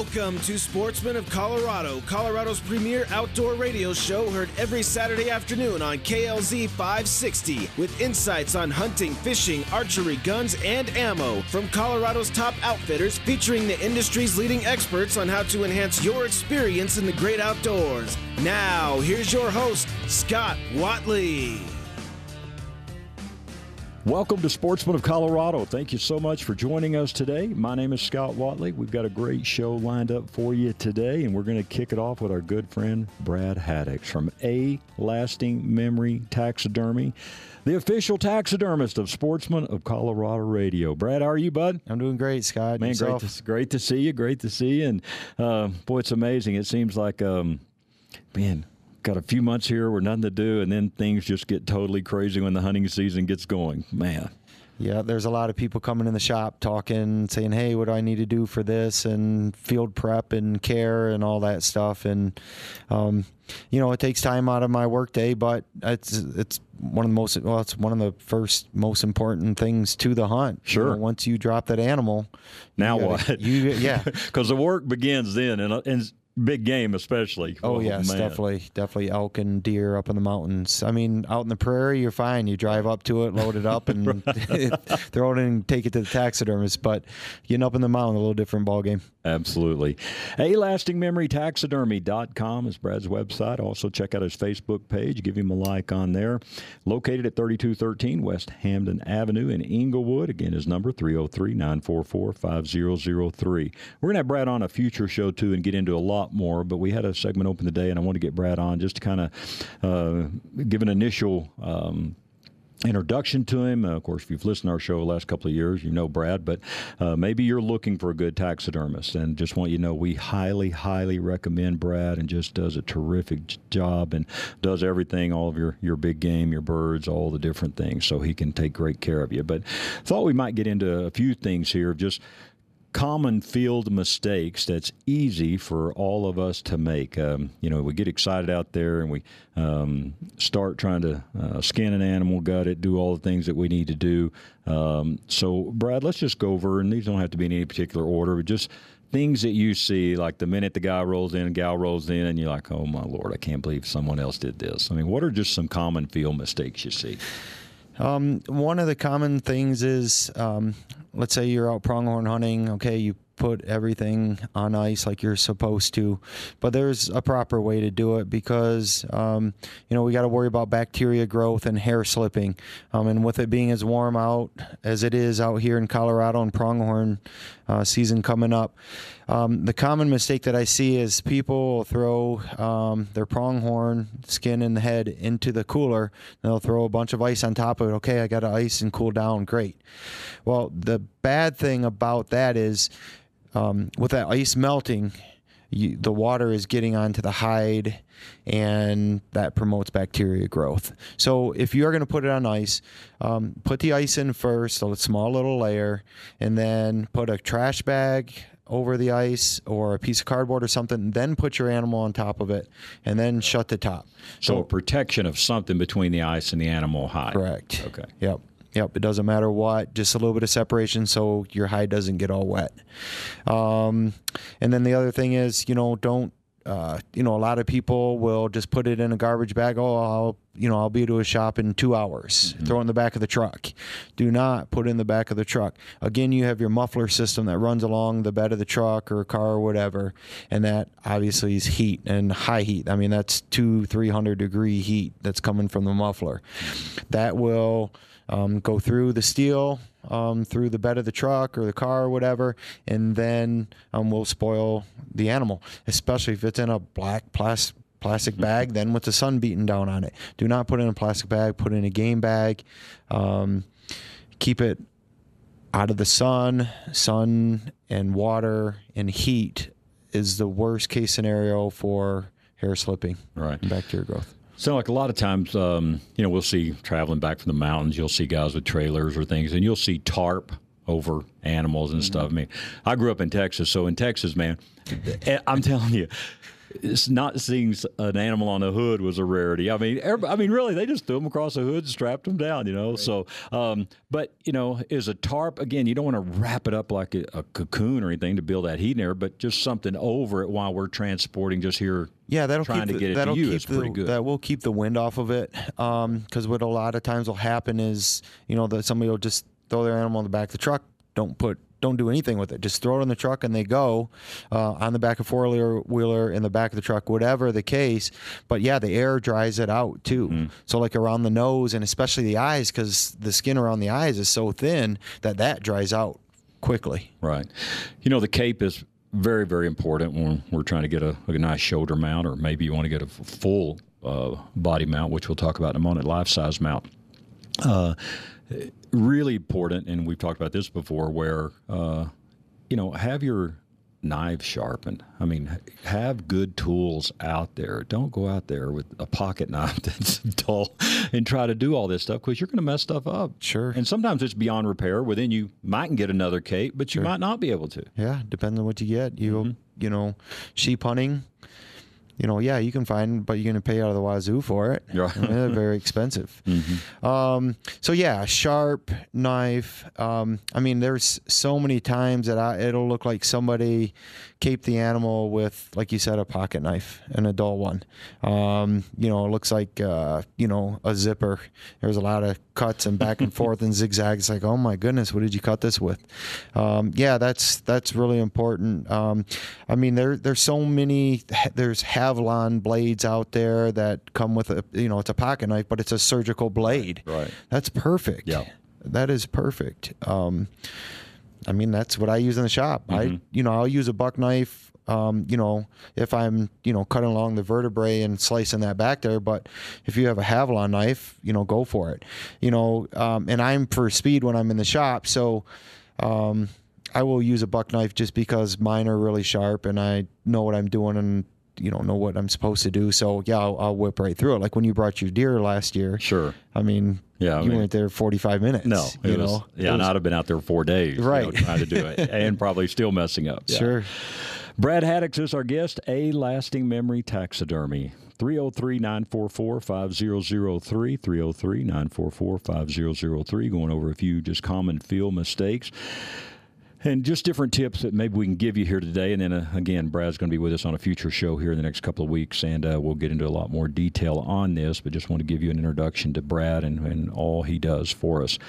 Welcome to Sportsman of Colorado, Colorado's premier outdoor radio show, heard every Saturday afternoon on KLZ 560, with insights on hunting, fishing, archery, guns, and ammo from Colorado's top outfitters, featuring the industry's leading experts on how to enhance your experience in the great outdoors. Now, here's your host, Scott Watley. Welcome to Sportsman of Colorado. Thank you so much for joining us today. My name is Scott Watley. We've got a great show lined up for you today, and we're going to kick it off with our good friend Brad Haddix from A Lasting Memory Taxidermy, the official taxidermist of Sportsman of Colorado Radio. Brad, how are you, bud? I'm doing great, Scott. Man, great to see you. Great to see you. And, boy, it's amazing. It seems like, got a few months here with nothing to do, and then things just get totally crazy when the hunting season gets going. Man. Yeah, there's a lot of people coming in the shop talking, saying, hey, what do I need to do for this, and field prep and care and all that stuff. And, it takes time out of my workday, but it's one of the first most important things to the hunt. Sure. Once you drop that animal. Now what? Yeah. Because the work begins then, and big game especially. Oh, yes, man. Definitely elk and deer up in the mountains. I mean, out in the prairie, you're fine. You drive up to it, load it up, and throw it in and take it to the taxidermist. But getting up in the mountain, a little different ballgame. Absolutely. ALastingMemoryTaxidermy.com is Brad's website. Also, check out his Facebook page. Give him a like on there. Located at 3213 West Hampden Avenue in Inglewood. Again, his number, 303-944-5003. We're going to have Brad on a future show, too, and get into a lot more, but we had a segment open today, and I want to get Brad on just to kind of give an initial introduction to him. Of course, if you've listened to our show the last couple of years, you know Brad, but maybe you're looking for a good taxidermist, and just want you to know we highly, highly recommend Brad, and just does a terrific job and does everything, all of your big game, your birds, all the different things, so he can take great care of you. But thought we might get into a few things here, just common field mistakes that's easy for all of us to make. We get excited out there and we start trying to skin an animal, gut it, do all the things that we need to do. So, Brad, let's just go over, and these don't have to be in any particular order, but just things that you see, like the minute the guy rolls in, gal rolls in, and you're like, oh, my Lord, I can't believe someone else did this. I mean, what are just some common field mistakes you see? One of the common things is, let's say you're out pronghorn hunting. Okay, you put everything on ice like you're supposed to, but there's a proper way to do it, because we got to worry about bacteria growth and hair slipping, and with it being as warm out as it is out here in Colorado and pronghorn season coming up, the common mistake that I see is people will throw their pronghorn skin and head into the cooler. They'll throw a bunch of ice on top of it. Okay, I got to ice and cool down. Great. Well, the bad thing about that is, with that ice melting, the water is getting onto the hide, and that promotes bacteria growth. So if you're going to put it on ice, put the ice in first, a small little layer, and then put a trash bag over the ice or a piece of cardboard or something, then put your animal on top of it, and then shut the top. So a protection of something between the ice and the animal hide. Correct. Okay. Yep, it doesn't matter what, just a little bit of separation so your hide doesn't get all wet. And then the other thing is, don't, a lot of people will just put it in a garbage bag. Oh, I'll be to a shop in 2 hours. Mm-hmm. Throw it in the back of the truck. Do not put it in the back of the truck. Again, you have your muffler system that runs along the bed of the truck or car or whatever, and that obviously is heat and high heat. I mean, that's 200-300 degree heat that's coming from the muffler. That will go through the steel, through the bed of the truck or the car or whatever, and then will spoil the animal, especially if it's in a black plastic bag, then with the sun beating down on it. Do not put it in a plastic bag. Put it in a game bag. Keep it out of the sun. Sun and water and heat is the worst case scenario for hair slipping and bacteria growth. So, like a lot of times, we'll see traveling back from the mountains, you'll see guys with trailers or things, and you'll see tarp over animals and stuff. I mean, I grew up in Texas, so in Texas, man, I'm telling you, it's not seeing an animal on a hood was a rarity. I mean, really, they just threw them across the hood and strapped them down, you know. Right. So, but, you know, is a tarp, again, you don't want to wrap it up like a cocoon or anything to build that heat in there, but just something over it while we're transporting just here. Yeah, that'll trying keep to get it to you is pretty good. That will keep the wind off of it. Because what a lot of times will happen is, you know, that somebody will just throw their animal in the back of the truck, don't do anything with it. Just throw it in the truck and they go on the back of four-wheeler, in the back of the truck, whatever the case. But yeah, the air dries it out too. Mm-hmm. So like around the nose and especially the eyes, because the skin around the eyes is so thin that dries out quickly. Right. You know, the cape is very, very important when we're trying to get a nice shoulder mount, or maybe you want to get a full body mount, which we'll talk about in a moment, life-size mount. Really important, and we've talked about this before, where, you know, have your knives sharpened. I mean, have good tools out there. Don't go out there with a pocket knife that's dull and try to do all this stuff, because you're going to mess stuff up. Sure. And sometimes it's beyond repair. Well, then you might get another cape, but you might not be able to. Yeah, depends on what you get. You know, sheep hunting, you know, yeah, you can find, but you're going to pay out of the wazoo for it. Right. I mean, they're very expensive. Mm-hmm. So yeah, sharp knife. I mean, there's so many times that it'll look like somebody caped the animal with, like you said, a pocket knife, and a dull one. You know, it looks like, you know, a zipper. There's a lot of cuts and back and forth and zigzags. Like, oh my goodness, what did you cut this with? Yeah, that's really important. I mean, there's so many, there's Havalon blades out there that come with a, you know, it's a pocket knife, but it's a surgical blade. Right. That's perfect. Yeah. That is perfect. I mean, that's what I use in the shop. Mm-hmm. I'll use a buck knife, you know, if I'm, you know, cutting along the vertebrae and slicing that back there. But if you have a Havalon knife, you know, go for it. You know, and I'm for speed when I'm in the shop. So, I will use a buck knife just because mine are really sharp and I know what I'm doing and, you know what I'm supposed to do. So yeah, I'll whip right through it. Like when you brought your deer last year. Sure. I mean, yeah, you weren't there 45 minutes. No, and I'd have been out there 4 days, right, you know, trying to do it, and probably still messing up. Yeah. Sure. Brad Haddix is our guest. A Lasting Memory Taxidermy. 303-944-5003, 303-944-5003. Going over a few just common field mistakes. And just different tips that maybe we can give you here today. And then, again, Brad's going to be with us on a future show here in the next couple of weeks, and we'll get into a lot more detail on this, but just want to give you an introduction to Brad and all he does for us.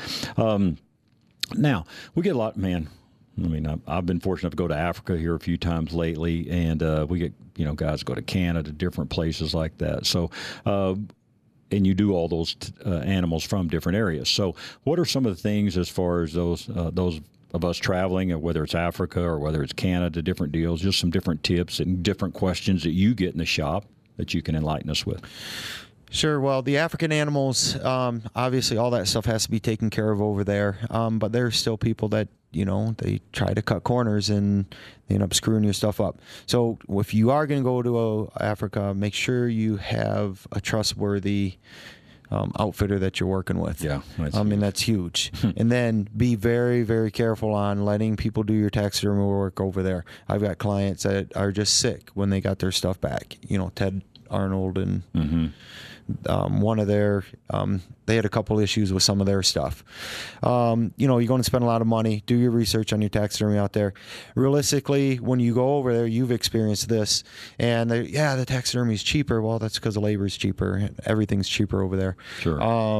Now, we get a lot, man. I mean, I've been fortunate enough to go to Africa here a few times lately, and we get, you know, guys go to Canada, different places like that. So, and you do all those animals from different areas. So what are some of the things as far as those of us traveling, whether it's Africa or whether it's Canada, different deals, just some different tips and different questions that you get in the shop that you can enlighten us with? Sure. Well, the African animals, obviously all that stuff has to be taken care of over there. But there's still people that, you know, they try to cut corners and they end up screwing your stuff up. So if you are going to go to Africa, make sure you have a trustworthy outfitter that you're working with. Yeah, I mean, that's huge. And then be very, very careful on letting people do your taxidermy work over there. I've got clients that are just sick when they got their stuff back. You know, Ted Arnold and one of their, they had a couple issues with some of their stuff. You know, you're going to spend a lot of money. Do your research on your taxidermy out there. Realistically, when you go over there, you've experienced this, and the taxidermy is cheaper. Well, that's because the labor is cheaper. Everything's cheaper over there. Sure.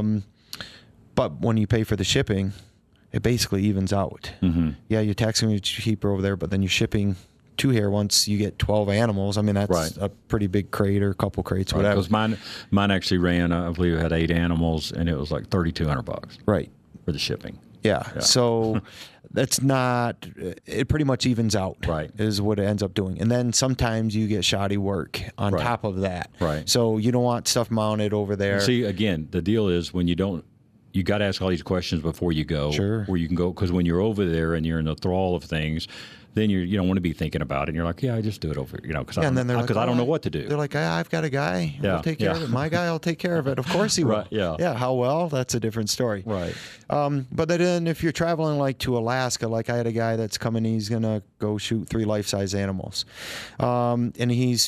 But when you pay for the shipping, it basically evens out. Mm-hmm. Yeah, your taxidermy is cheaper over there, but then you're shipping to here once you get 12 animals. I mean, that's right. A pretty big crate or a couple crates, whatever. Because mine actually ran, I believe it had 8 animals, and it was like $3,200. Right. For the shipping. Yeah. So that's not, it pretty much evens out. Right. Is what it ends up doing. And then sometimes you get shoddy work on top of that. Right. So you don't want stuff mounted over there. See, again, the deal is when you got to ask all these questions before you go. Sure. Where you can go, because when you're over there and you're in the thrall of things, then you don't want to be thinking about it. And you're like, yeah, I just do it over, you know, because I don't know what to do. They're like, I've got a guy. He'll take care of it. My guy will take care of it. Of course he will. Right, yeah. Yeah. How well? That's a different story. Right. But then if you're traveling like to Alaska, like I had a guy that's coming, he's going to go shoot 3 life-size animals. And he's,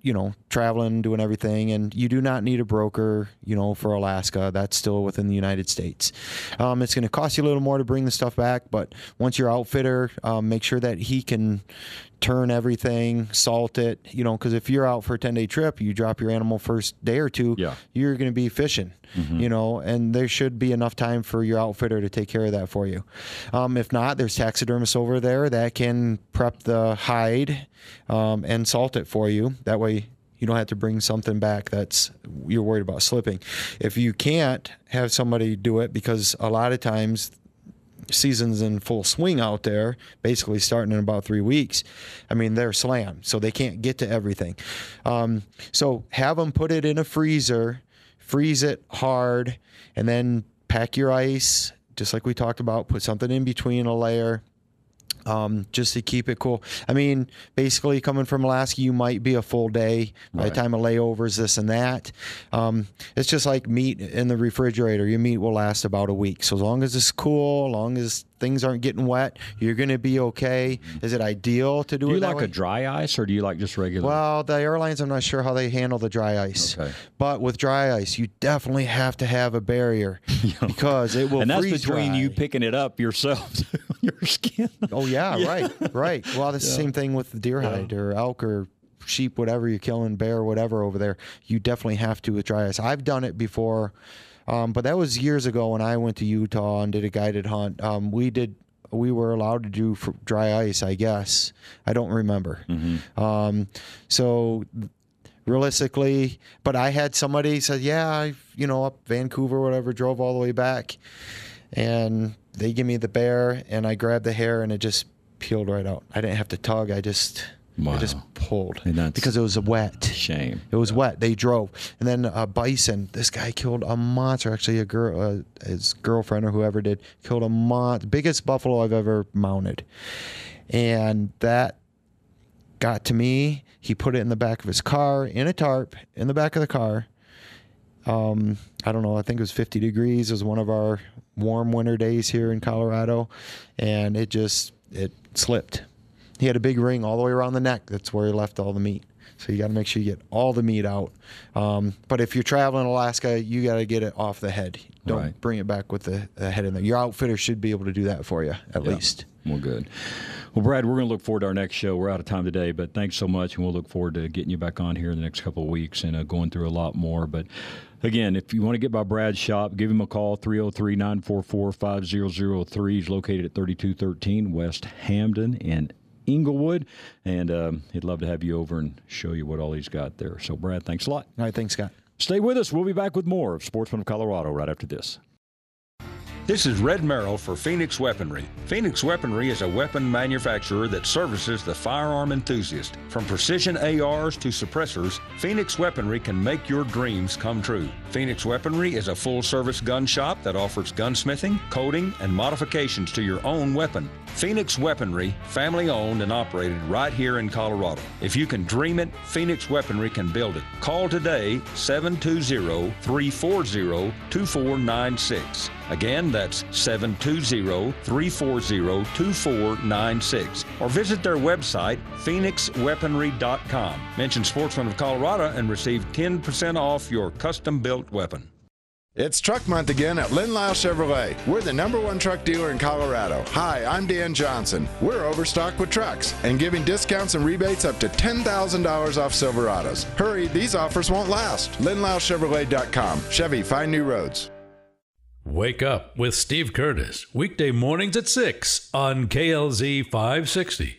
traveling, doing everything, and you do not need a broker, for Alaska. That's still within the United States. It's going to cost you a little more to bring the stuff back, but once your outfitter, make sure that he can turn everything, salt it, because if you're out for a 10-day trip, you drop your animal first day or two, you're going to be fishing, and there should be enough time for your outfitter to take care of that for you. If not, there's taxidermists over there that can prep the hide and salt it for you. That way you don't have to bring something back you're worried about slipping. If you can't have somebody do it, because a lot of times season's in full swing out there, basically starting in about 3 weeks. They're slammed, so they can't get to everything. So have them put it in a freezer, freeze it hard, and then pack your ice, just like we talked about, put something in between a layer, just to keep it cool. Basically coming from Alaska, you might be a full day by the time of layovers, this and that. It's just like meat in the refrigerator. Your meat will last about a week. So as long as it's cool, as long as things aren't getting wet, you're going to be okay. Is it ideal to do it that way? Do you like a dry ice, or do you like just regular? Well, the airlines, I'm not sure how they handle the dry ice. Okay. But with dry ice, you definitely have to have a barrier because it will freeze dry. And that's between you picking it up yourself on your skin. Oh, yeah. Right. Well, that's the same thing with the deer hide or elk or sheep, whatever you're killing, bear, whatever over there. You definitely have to with dry ice. I've done it before. But that was years ago when I went to Utah and did a guided hunt. We were allowed to do dry ice, I guess. I don't remember. So realistically, but I had somebody said, up Vancouver, whatever, drove all the way back, and they give me the bear, and I grabbed the hair, and it just peeled right out. I didn't have to tug. I just pulled because it was wet. Shame. It was wet. They drove. And then a bison, this guy killed a monster. Actually, a girl, his girlfriend or whoever did, killed a monster. Biggest buffalo I've ever mounted. And that got to me. He put it in the back of his car, in a tarp, in the back of the car. I don't know, I think it was 50 degrees. It was one of our warm winter days here in Colorado. And it slipped. He had a big ring all the way around the neck. That's where he left all the meat. So you got to make sure you get all the meat out. But if you're traveling Alaska, you got to get it off the head. Don't bring it back with the head in there. Your outfitter should be able to do that for you, at least. Well, good. Well, Brad, we're going to look forward to our next show. We're out of time today, but thanks so much, and we'll look forward to getting you back on here in the next couple of weeks and going through a lot more. But, again, if you want to get by Brad's shop, give him a call, 303-944-5003. He's located at 3213 West Hampden in Inglewood, and he'd love to have you over and show you what all he's got there. So, Brad, thanks a lot. All right, thanks, Scott. Stay with us. We'll be back with more of Sportsman of Colorado right after this. This is Red Merrill for Phoenix Weaponry. Phoenix Weaponry is a weapon manufacturer that services the firearm enthusiast. From precision ARs to suppressors, Phoenix Weaponry can make your dreams come true. Phoenix Weaponry is a full-service gun shop that offers gunsmithing, coating, and modifications to your own weapon. Phoenix Weaponry, family-owned and operated right here in Colorado. If you can dream it, Phoenix Weaponry can build it. Call today, 720-340-2496. Again, that's 720-340-2496. Or visit their website, phoenixweaponry.com. Mention Sportsman of Colorado and receive 10% off your custom-built weapon. It's Truck Month again at Lynn Lyle Chevrolet. We're the #1 truck dealer in Colorado. Hi, I'm Dan Johnson. We're overstocked with trucks and giving discounts and rebates up to $10,000 off Silverados. Hurry, these offers won't last. LynnLyleChevrolet.com. Chevy, find new roads. Wake up with Steve Curtis, weekday mornings at 6 on KLZ 560.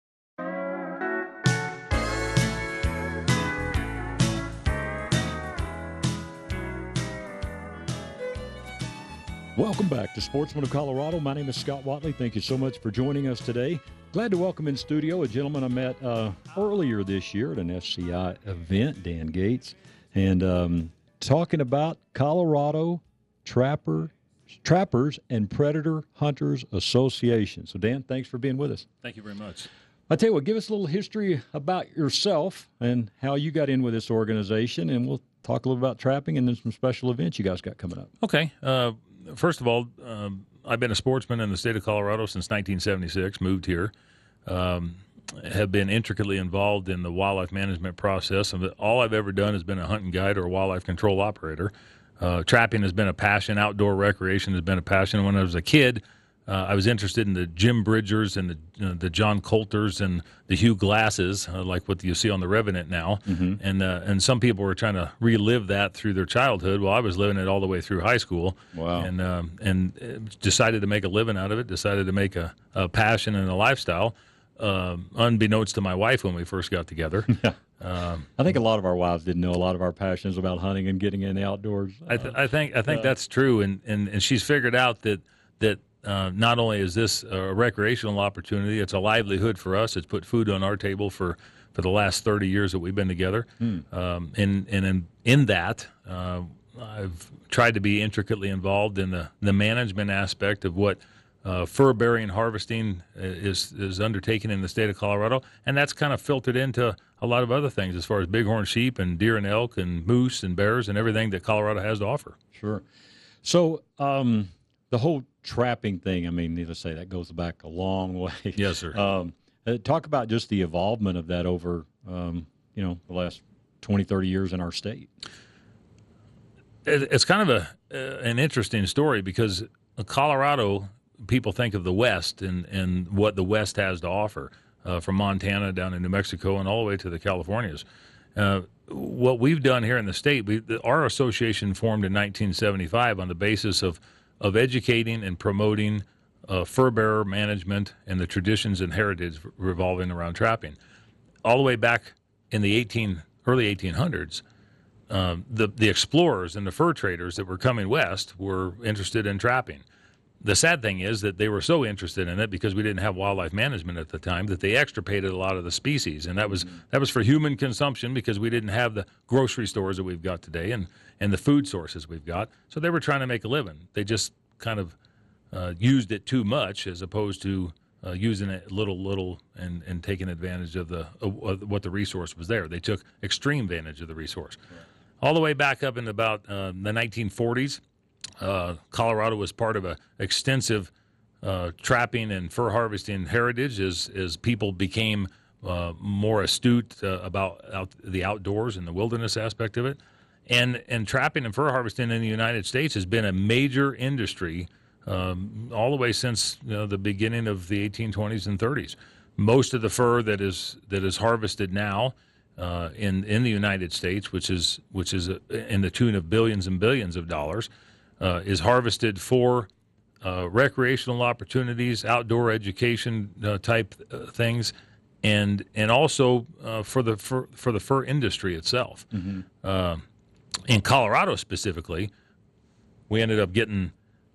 Welcome back to Sportsman of Colorado. My name is Scott Watley. Thank you so much for joining us today. Glad to welcome in studio a gentleman I met earlier this year at an SCI event, Dan Gates, and talking about Colorado Trappers and Predator Hunters Association. So, Dan, thanks for being with us. Thank you very much. I tell you what, give us a little history about yourself and how you got in with this organization, and we'll talk a little about trapping and then some special events you guys got coming up. Okay. First of all, I've been a sportsman in the state of Colorado since 1976, moved here. have been intricately involved in the wildlife management process. And all I've ever done has been a hunting guide or a wildlife control operator. Trapping has been a passion. Outdoor recreation has been a passion. When I was a kid, I was interested in the Jim Bridgers and the John Coulters and the Hugh Glasses, like what you see on The Revenant now. Mm-hmm. And some people were trying to relive that through their childhood. Well, I was living it all the way through high school. Wow. And decided to make a living out of it, decided to make a passion and a lifestyle, unbeknownst to my wife when we first got together. I think a lot of our wives didn't know a lot of our passions about hunting and getting in the outdoors. I think that's true, and she's figured out that not only is this a recreational opportunity, it's a livelihood for us. It's put food on our table for the last 30 years that we've been together. And in that, I've tried to be intricately involved in the management aspect of what fur-bearing harvesting is undertaken in the state of Colorado, and that's kind of filtered into a lot of other things as far as bighorn sheep and deer and elk and moose and bears and everything that Colorado has to offer. Sure. So the whole trapping thing, I mean, needless to say, that goes back a long way. Yes, sir. Talk about just the involvement of that over, the last 20, 30 years in our state. It's kind of an interesting story because Colorado, people think of the West and what the West has to offer, from Montana down to New Mexico and all the way to the Californias. What we've done here in the state, our association formed in 1975 on the basis of educating and promoting fur bearer management and the traditions and heritage revolving around trapping. All the way back in the early 1800s, the explorers and the fur traders that were coming west were interested in trapping. The sad thing is that they were so interested in it because we didn't have wildlife management at the time that they extirpated a lot of the species, and that was for human consumption because we didn't have the grocery stores that we've got today and the food sources we've got. So they were trying to make a living. They just kind of used it too much as opposed to using it little and taking advantage of what the resource was there. They took extreme advantage of the resource. Right. All the way back up in about the 1940s. Colorado was part of an extensive trapping and fur harvesting heritage as people became more astute about the outdoors and the wilderness aspect of it. And trapping and fur harvesting in the United States has been a major industry all the way since the beginning of the 1820s and 30s. Most of the fur that is harvested now in the United States, which is in the tune of billions and billions of dollars, is harvested for recreational opportunities, outdoor education type things, and also for the fur industry itself. Mm-hmm. In Colorado specifically, we ended up getting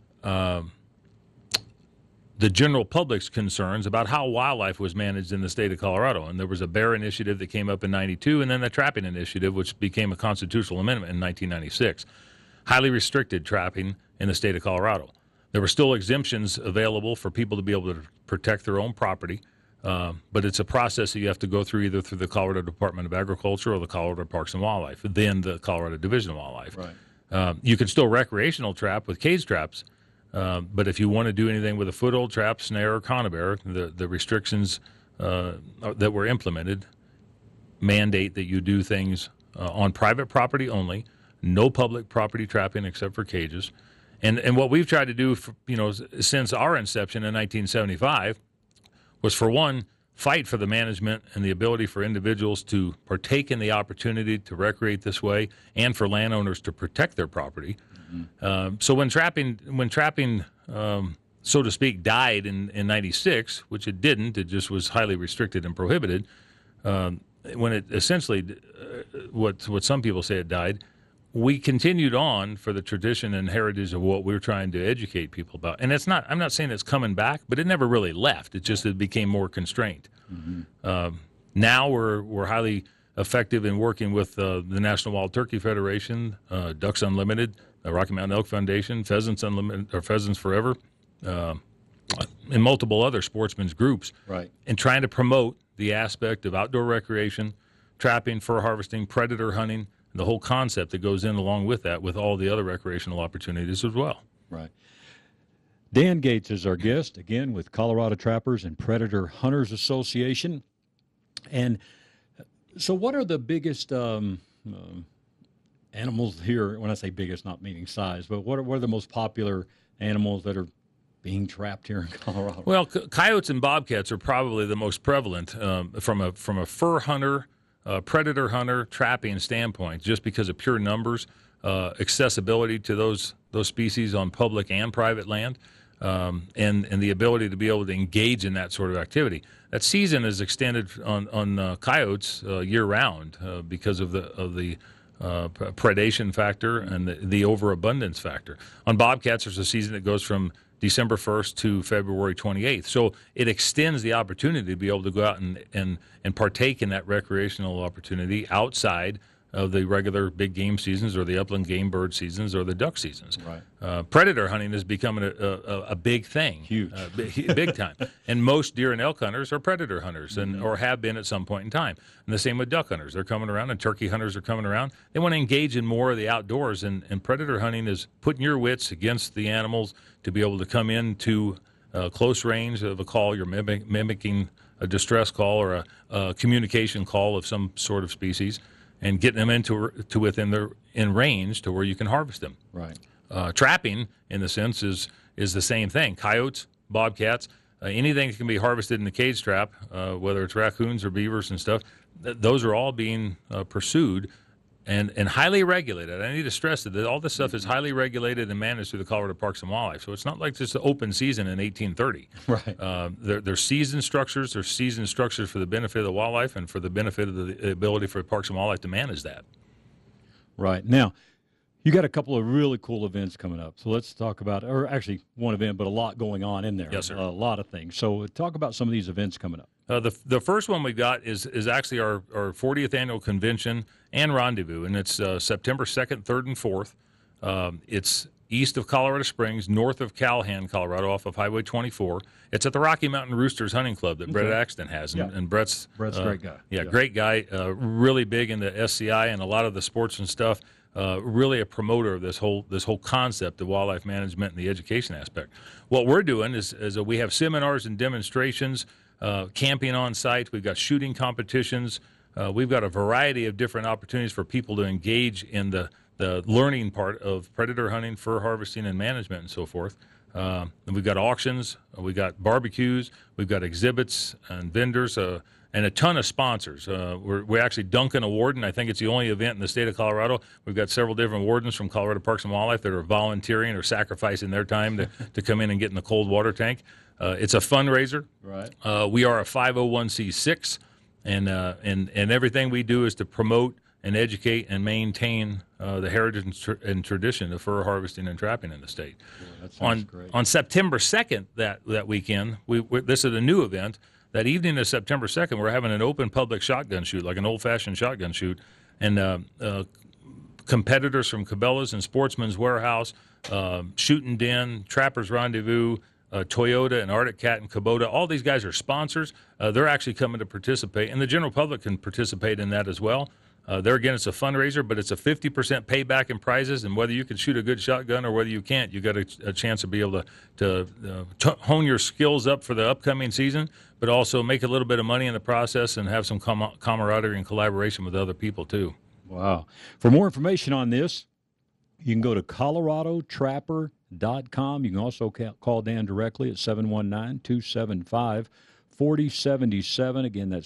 the general public's concerns about how wildlife was managed in the state of Colorado. And there was a bear initiative that came up in 92, and then the trapping initiative, which became a constitutional amendment in 1996. Highly restricted trapping in the state of Colorado. There were still exemptions available for people to be able to protect their own property, but it's a process that you have to go through either through the Colorado Department of Agriculture or the Colorado Parks and Wildlife, then the Colorado Division of Wildlife. Right. You can still recreational trap with cage traps, but if you want to do anything with a foothold trap, snare, or conibear, the restrictions that were implemented mandate that you do things on private property only, no public property trapping except for cages. And what we've tried to do since our inception in 1975 was, for one, fight for the management and the ability for individuals to partake in the opportunity to recreate this way and for landowners to protect their property. Mm-hmm. So when trapping so to speak, died in 96, which it didn't, it just was highly restricted and prohibited, when it essentially, what some people say it died, we continued on for the tradition and heritage of what we're trying to educate people about. And I'm not saying it's coming back, but it never really left. It just became more constrained. Mm-hmm. Now we're highly effective in working with the National Wild Turkey Federation, Ducks Unlimited, the Rocky Mountain Elk Foundation, Pheasants Unlimited, or Pheasants Forever, and multiple other sportsmen's groups, right, and trying to promote the aspect of outdoor recreation, trapping, fur harvesting, predator hunting, the whole concept that goes in along with that, with all the other recreational opportunities as well. Right. Dan Gates is our guest, again, with Colorado Trappers and Predator Hunters Association. And so what are the biggest animals here? When I say biggest, not meaning size, but what are the most popular animals that are being trapped here in Colorado? Well, coyotes and bobcats are probably the most prevalent from a fur hunter, predator hunter, trapping standpoint, just because of pure numbers, accessibility to those species on public and private land, and the ability to be able to engage in that sort of activity. That season is extended on coyotes year round because of the predation factor and the overabundance factor. On bobcats, there's a season that goes from December 1st to February 28th. So it extends the opportunity to be able to go out and partake in that recreational opportunity outside of the regular big game seasons or the upland game bird seasons or the duck seasons. Right. Predator hunting is becoming a big thing. Huge. Big time. And most deer and elk hunters are predator hunters or have been at some point in time. And the same with duck hunters. They're coming around, and turkey hunters are coming around. They want to engage in more of the outdoors, and predator hunting is putting your wits against the animals to be able to come into close range of a call. You're mimicking a distress call or a communication call of some sort of species, and getting them into within range to where you can harvest them. Right. Trapping, in the sense, is the same thing. Coyotes, bobcats, anything that can be harvested in the cage trap, whether it's raccoons or beavers and stuff, those are all being pursued and highly regulated. I need to stress that all this stuff is highly regulated and managed through the Colorado Parks and Wildlife. So it's not like just an open season in 1830. Right. There's season structures. There's season structures for the benefit of the wildlife and for the benefit of the ability for Parks and Wildlife to manage that. Right. Now, you got a couple of really cool events coming up. So let's talk about, or actually one event, but a lot going on in there. Yes, sir. A lot of things. So talk about some of these events coming up. The first one we got is actually our 40th annual convention and rendezvous, and it's September 2nd, 3rd, and 4th. It's east of Colorado Springs, north of Calhan, Colorado, off of Highway 24. It's at the Rocky Mountain Roosters Hunting Club that Brett Axton has, and Brett's a great guy. Yeah, great guy, really big into SCI and a lot of the sports and stuff. Really a promoter of this whole concept of wildlife management and the education aspect. What we're doing is we have seminars and demonstrations, camping on site. We've got shooting competitions. We've got a variety of different opportunities for people to engage in the learning part of predator hunting, fur harvesting, and management, and so forth. And we've got auctions. We've got barbecues. We've got exhibits and vendors. And a ton of sponsors. We're actually Duncan Awarding. I think it's the only event in the state of Colorado. We've got several different wardens from Colorado Parks and Wildlife that are volunteering or sacrificing their time to come in and get in the cold water tank. It's a fundraiser. Right. We are a 501c6, and everything we do is to promote and educate and maintain the heritage and tradition of fur harvesting and trapping in the state. Yeah, that sounds great. On September 2nd, that weekend, this is a new event. That evening of September 2nd, we're having an open public shotgun shoot, like an old-fashioned shotgun shoot, and competitors from Cabela's and Sportsman's Warehouse, Shooting Den, Trappers Rendezvous, Toyota and Arctic Cat and Kubota, all these guys are sponsors. They're actually coming to participate, and the general public can participate in that as well. There again, it's a fundraiser, but it's a 50% payback in prizes, and whether you can shoot a good shotgun or whether you can't, you got a chance to be able to hone your skills up for the upcoming season, but also make a little bit of money in the process and have some camaraderie and collaboration with other people too. Wow. For more information on this, you can go to coloradotrapper.com. You can also call Dan directly at 719-275-4077. Again, that's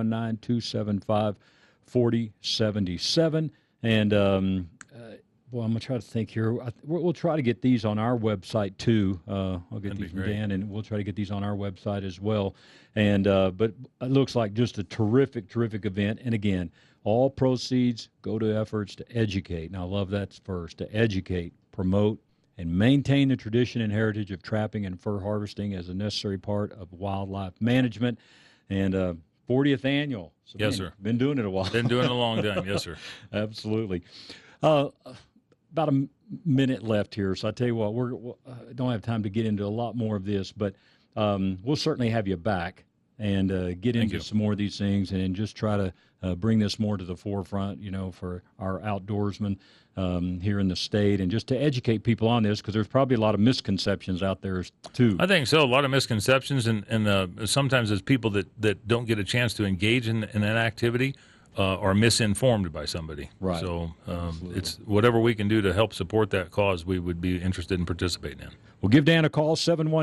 719-275-4077. And, I'm going to try to think here. We'll try to get these on our website, too. I'll get these from Dan, and we'll try to get these on our website as well. And but it looks like just a terrific event. And, again, all proceeds go to efforts to educate. Now, I love that first, to educate, promote, and maintain the tradition and heritage of trapping and fur harvesting as a necessary part of wildlife management. And 40th annual. So, yes, sir. Been doing it a while. Been doing it a long time. Yes, sir. Absolutely. About a minute left here, so I tell you what, we don't have time to get into a lot more of this, but we'll certainly have you back and get into some more of these things and just try to bring this more to the forefront, for our outdoorsmen here in the state, and just to educate people on this, because there's probably a lot of misconceptions out there too. I think so. A lot of misconceptions, and sometimes it's people that don't get a chance to engage in that activity are misinformed by somebody. Right. So it's whatever we can do to help support that cause, we would be interested in participating in. Well, give Dan a call,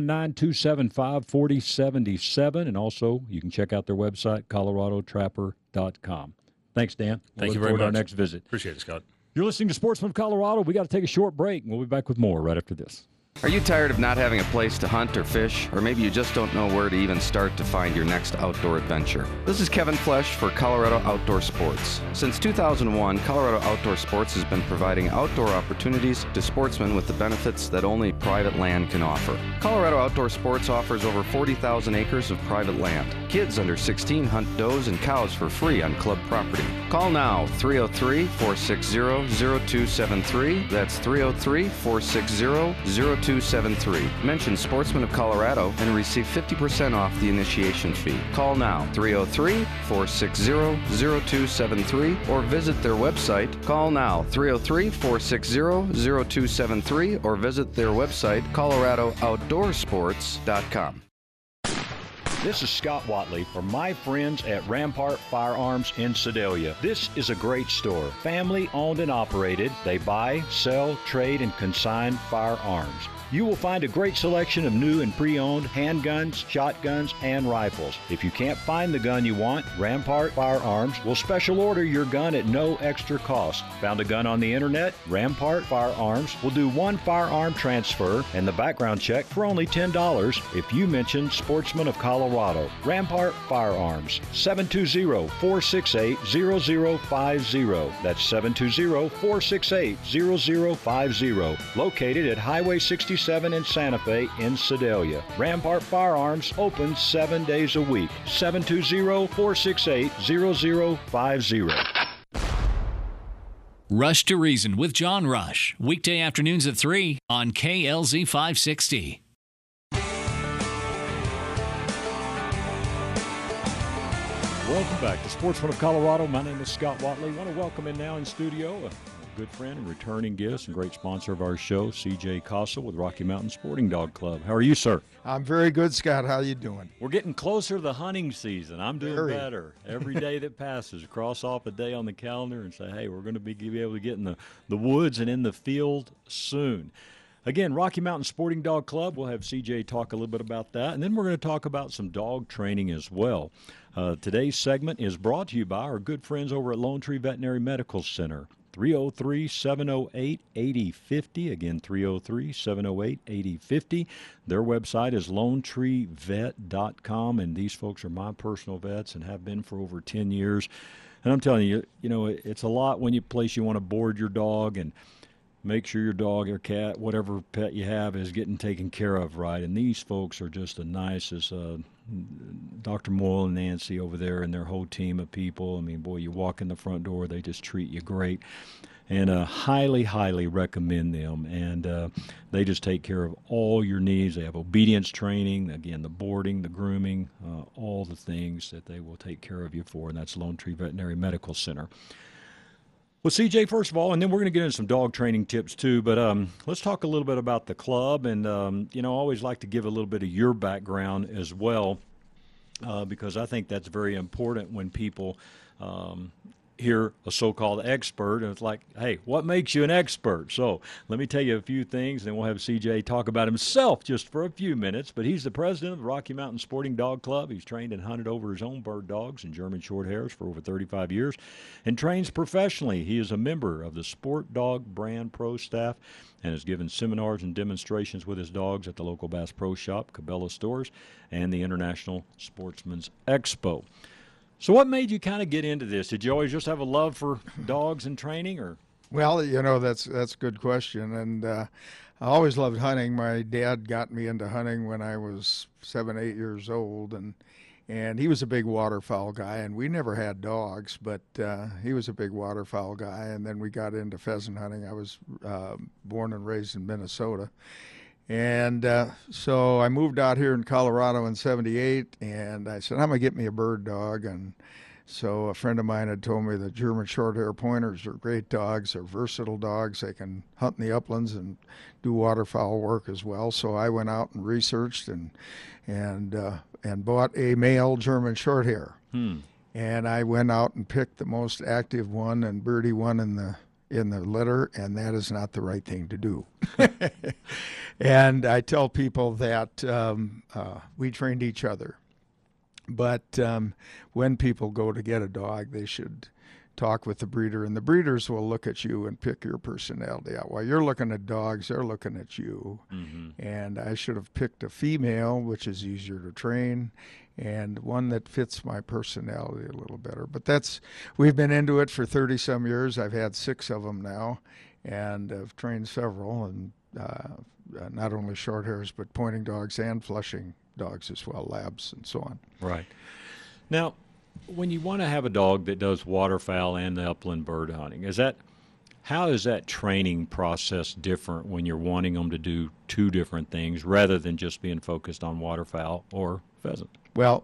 719-275-4077, and also you can check out their website, coloradotrapper.com. Thanks, Dan. Thank you very much. Our next visit. Appreciate it, Scott. You're listening to Sportsman of Colorado. We got to take a short break, and we'll be back with more right after this. Are you tired of not having a place to hunt or fish? Or maybe you just don't know where to even start to find your next outdoor adventure? This is Kevin Flesch for Colorado Outdoor Sports. Since 2001, Colorado Outdoor Sports has been providing outdoor opportunities to sportsmen with the benefits that only private land can offer. Colorado Outdoor Sports offers over 40,000 acres of private land. Kids under 16 hunt does and cows for free on club property. Call now, 303-460-0273. That's 303-460-0273. Mention Sportsman of Colorado and receive 50% off the initiation fee. Call now, 303-460-0273, or visit their website. Call now, 303-460-0273, or visit their website, coloradooutdoorsports.com. This is Scott Watley from my friends at Rampart Firearms in Sedalia. This is a great store, family owned and operated. They buy, sell, trade, and consign firearms. You will find a great selection of new and pre-owned handguns, shotguns, and rifles. If you can't find the gun you want, Rampart Firearms will special order your gun at no extra cost. Found a gun on the internet? Rampart Firearms will do one firearm transfer and the background check for only $10 if you mention Sportsman of Colorado. Rampart Firearms, 720-468-0050. That's 720-468-0050. Located at Highway 67 in Santa Fe in Sedalia. Rampart Firearms open 7 days a week. 720-468-0050. Rush to Reason with John Rush. Weekday afternoons at 3 on KLZ 560. Welcome back to Sportsman of Colorado. My name is Scott Watley. I want to welcome in now in studio a good friend and returning guest and great sponsor of our show, CJ Kossel with Rocky Mountain Sporting Dog Club. How are you, sir? I'm very good, Scott. How you doing? We're getting closer to the hunting season. I'm doing better. Every day that passes, cross off a day on the calendar and say, hey, we're going to be able to get in the woods and in the field soon. Again, Rocky Mountain Sporting Dog Club. We'll have CJ talk a little bit about that, and then we're going to talk about some dog training as well. Today's segment is brought to you by our good friends over at Lone Tree Veterinary Medical Center. 303-708-8050. Again, 303-708-8050. Their website is lonetreevet.com, and these folks are my personal vets and have been for over 10 years. And I'm telling you, it's a lot when you place you want to board your dog and make sure your dog or cat, whatever pet you have, is getting taken care of right. And these folks are just the nicest. Dr. Moyle and Nancy over there and their whole team of people. I mean, boy, you walk in the front door, they just treat you great. And highly, highly recommend them. And they just take care of all your needs. They have obedience training, again, the boarding, the grooming, all the things that they will take care of you for. And that's Lone Tree Veterinary Medical Center. Well, CJ, first of all, and then we're going to get into some dog training tips too, but let's talk a little bit about the club. And, I always like to give a little bit of your background as well, because I think that's very important when people hear a so-called expert, and it's like, hey, what makes you an expert? So let me tell you a few things, and then we'll have CJ talk about himself just for a few minutes. But he's the president of the Rocky Mountain Sporting Dog Club. He's trained and hunted over his own bird dogs and German Shorthairs for over 35 years and trains professionally. He is a member of the Sport Dog Brand Pro staff and has given seminars and demonstrations with his dogs at the local Bass Pro Shop, Cabela Stores, and the International Sportsman's Expo. So what made you kind of get into this? Did you always just have a love for dogs and training, or? Well, that's a good question. And I always loved hunting. My dad got me into hunting when I was 7, 8 years old, and he was a big waterfowl guy, and we never had dogs, but he was a big waterfowl guy. And then we got into pheasant hunting. I was born and raised in Minnesota. And so I moved out here in Colorado in '78, and I said, I'm going to get me a bird dog. And so a friend of mine had told me the German Shorthair Pointers are great dogs. They're versatile dogs. They can hunt in the uplands and do waterfowl work as well. So I went out and researched and bought a male German Shorthair. And I went out and picked the most active one and birdie one in the litter, and that is not the right thing to do. And I tell people that we trained each other. But when people go to get a dog, they should talk with the breeder, and the breeders will look at you and pick your personality out. While you're looking at dogs, they're looking at you. And I should have picked a female, which is easier to train, and one that fits my personality a little better. But we've been into it for 30-some years. I've had 6 of them now, and I've trained several, and not only short hairs, but pointing dogs and flushing dogs as well, labs and so on. Right. Now, when you want to have a dog that does waterfowl and the upland bird hunting, how is that training process different when you're wanting them to do 2 different things rather than just being focused on waterfowl or pheasant? Well,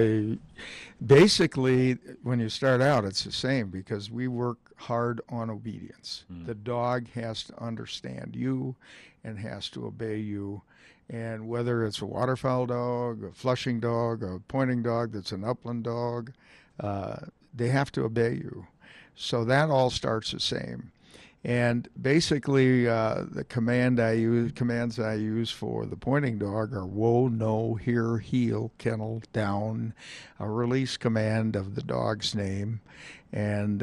basically, when you start out, it's the same because we work hard on obedience. The dog has to understand you and has to obey you. And whether it's a waterfowl dog, a flushing dog, a pointing dog that's an upland dog, they have to obey you. So that all starts the same. And basically, the commands I use for the pointing dog are whoa, no, here, heel, kennel, down, a release command of the dog's name, and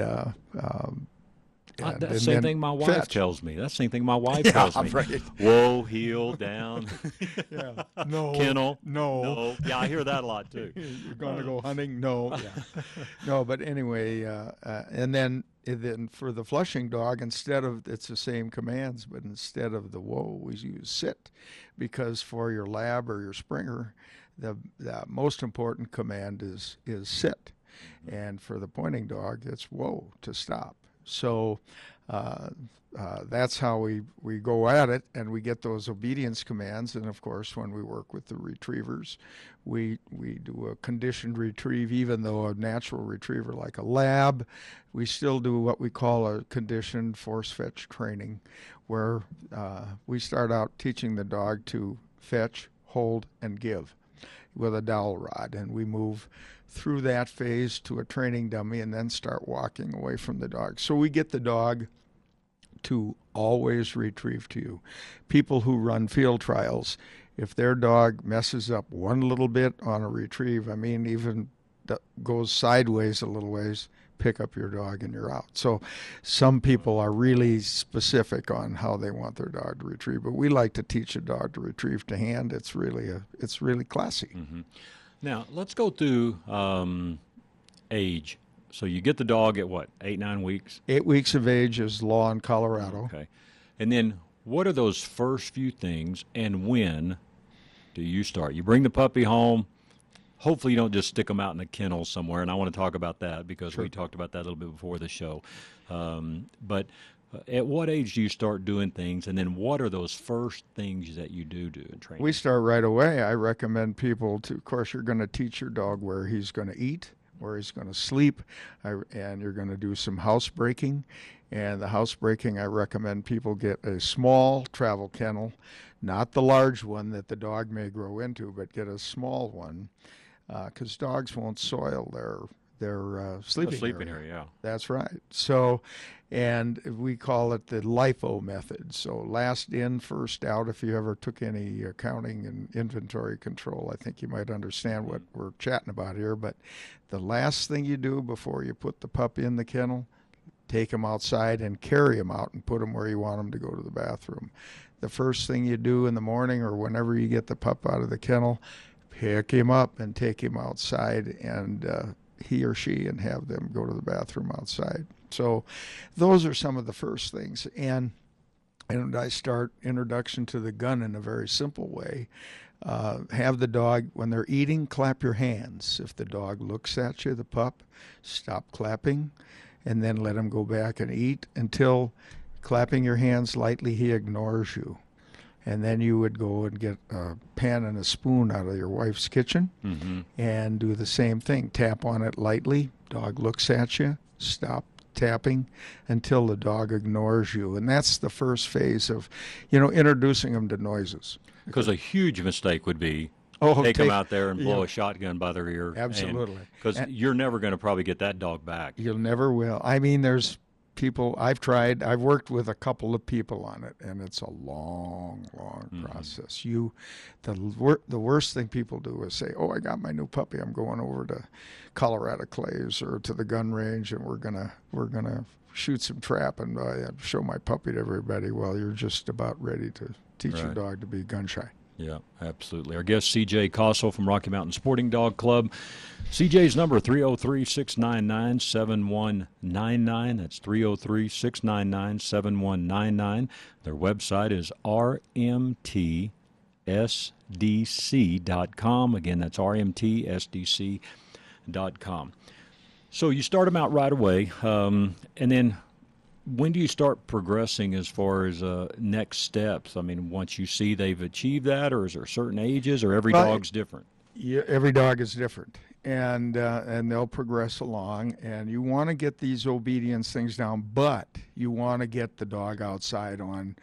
that's the same thing my wife tells me. That's the same thing my wife tells me. Right. Whoa, heel, down. No. Kennel. No. Yeah, I hear that a lot too. You're going to go hunting? No. Yeah. No, but anyway, and then for the flushing dog, it's the same commands, but instead of the whoa, we use sit, because for your lab or your Springer, the most important command is sit, and for the pointing dog, it's whoa, to stop. So that's how we go at it, and we get those obedience commands. And of course, when we work with the retrievers, we do a conditioned retrieve. Even though a natural retriever like a lab, we still do what we call a conditioned force fetch training, where we start out teaching the dog to fetch, hold, and give with a dowel rod, and we move through that phase to a training dummy and then start walking away from the dog. So we get the dog to always retrieve to you. People who run field trials, if their dog messes up one little bit on a retrieve, even goes sideways a little ways, pick up your dog and you're out. So some people are really specific on how they want their dog to retrieve, but we like to teach a dog to retrieve to hand. It's really classy. Now, let's go through age. So you get the dog at what, 8-9 weeks? 8 weeks of age is law in Colorado. Okay. And then what are those first few things, and when do you start? You bring the puppy home. Hopefully you don't just stick them out in a kennel somewhere, and I want to talk about that because we talked about that a little bit before the show. But at what age do you start doing things, and then what are those first things that you do in training? We start right away. I recommend people to, of course, you're going to teach your dog where he's going to eat, where he's going to sleep, and you're going to do some house breaking. And the house breaking, I recommend people get a small travel kennel, not the large one that the dog may grow into, but get a small one, because dogs won't soil their sleeping area. Yeah. That's right. So, and we call it the LIFO method. So last in, first out. If you ever took any accounting and inventory control, I think you might understand what we're chatting about here. But the last thing you do before you put the pup in the kennel, take him outside and carry him out and put him where you want him to go to the bathroom. The first thing you do in the morning or whenever you get the pup out of the kennel, pick him up and take him outside, and he or she, and have them go to the bathroom outside. So those are some of the first things. And I start introduction to the gun in a very simple way. Have the dog, when they're eating, clap your hands. If the dog looks at you, the pup, stop clapping, and then let him go back and eat until clapping your hands lightly, he ignores you. And then you would go and get a pan and a spoon out of your wife's kitchen and do the same thing. Tap on it lightly. Dog looks at you. Stop tapping until the dog ignores you. And that's the first phase of, introducing them to noises. Because a huge mistake would be take them out there and blow a shotgun by their ear. Absolutely. Because you're never going to probably get that dog back. You'll never will. I mean, there's people I've worked with a couple of people on it, and it's a long process. The worst thing people do is say, "Oh, I got my new puppy. I'm going over to Colorado Clays or to the gun range, and we're gonna shoot some trap and show my puppy to everybody." Well, you're just about ready to teach your dog to be gun shy. Yeah, absolutely. Our guest, C.J. Kossel from Rocky Mountain Sporting Dog Club. CJ's number, 303-699-7199. That's 303-699-7199. Their website is rmtsdc.com. Again, that's rmtsdc.com. So you start them out right away, and then when do you start progressing as far as next steps? I mean, once you see they've achieved that, or is there certain ages, or every dog's different? Yeah, every dog is different, and they'll progress along. And you want to get these obedience things down, but you want to get the dog outside